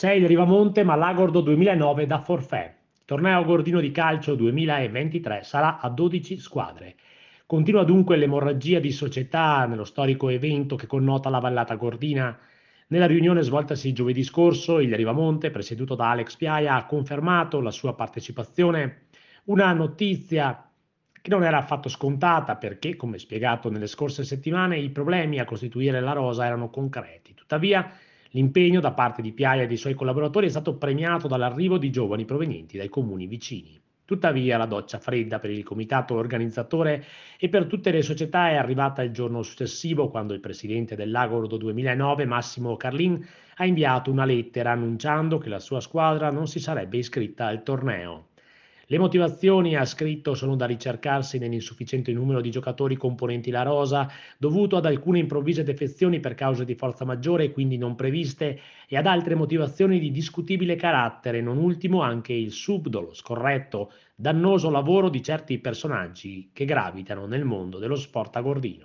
6 il Rivamonte Malagordo 2009 da forfait. Il torneo Gordino di calcio 2023 sarà a 12 squadre. Continua dunque l'emorragia di società nello storico evento che connota la Vallata Gordina. Nella riunione svoltasi giovedì scorso, il Rivamonte, presieduto da Alex Piaia, ha confermato la sua partecipazione. Una notizia che non era affatto scontata perché, come spiegato nelle scorse settimane, i problemi a costituire la rosa erano concreti. Tuttavia, l'impegno da parte di Piaia e dei suoi collaboratori è stato premiato dall'arrivo di giovani provenienti dai comuni vicini. Tuttavia, la doccia fredda per il comitato organizzatore e per tutte le società è arrivata il giorno successivo, quando il presidente dell'Agordo 2009, Massimo Carlin, ha inviato una lettera annunciando che la sua squadra non si sarebbe iscritta al torneo. Le motivazioni, ha scritto, sono da ricercarsi nell'insufficiente numero di giocatori componenti la rosa, dovuto ad alcune improvvise defezioni per cause di forza maggiore e quindi non previste, e ad altre motivazioni di discutibile carattere, non ultimo anche il subdolo, scorretto, dannoso lavoro di certi personaggi che gravitano nel mondo dello sport agordino.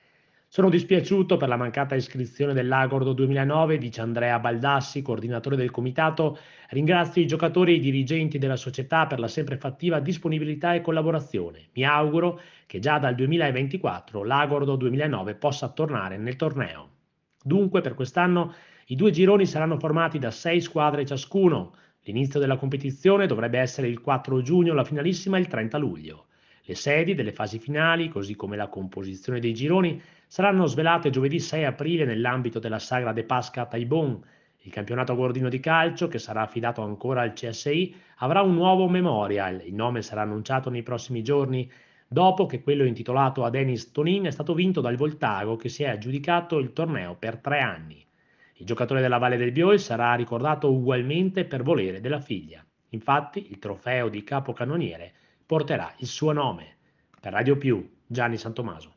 Sono dispiaciuto per la mancata iscrizione dell'Agordo 2009, dice Andrea Baldassi, coordinatore del comitato. Ringrazio i giocatori e i dirigenti della società per la sempre fattiva disponibilità e collaborazione. Mi auguro che già dal 2024 l'Agordo 2009 possa tornare nel torneo. Dunque, per quest'anno i due gironi saranno formati da 6 squadre ciascuno. L'inizio della competizione dovrebbe essere il 4 giugno, la finalissima il 30 luglio. Le sedi delle fasi finali, così come la composizione dei gironi, saranno svelate giovedì 6 aprile nell'ambito della Sagra de Pasca a Taibon. Il campionato gordino di calcio, che sarà affidato ancora al CSI, avrà un nuovo memorial. Il nome sarà annunciato nei prossimi giorni, dopo che quello intitolato a Denis Tonin è stato vinto dal Voltago, che si è aggiudicato il torneo per 3 anni. Il giocatore della Valle del Bioi sarà ricordato ugualmente per volere della figlia. Infatti, il trofeo di capocannoniere porterà il suo nome. Per Radio Più, Gianni Santomaso.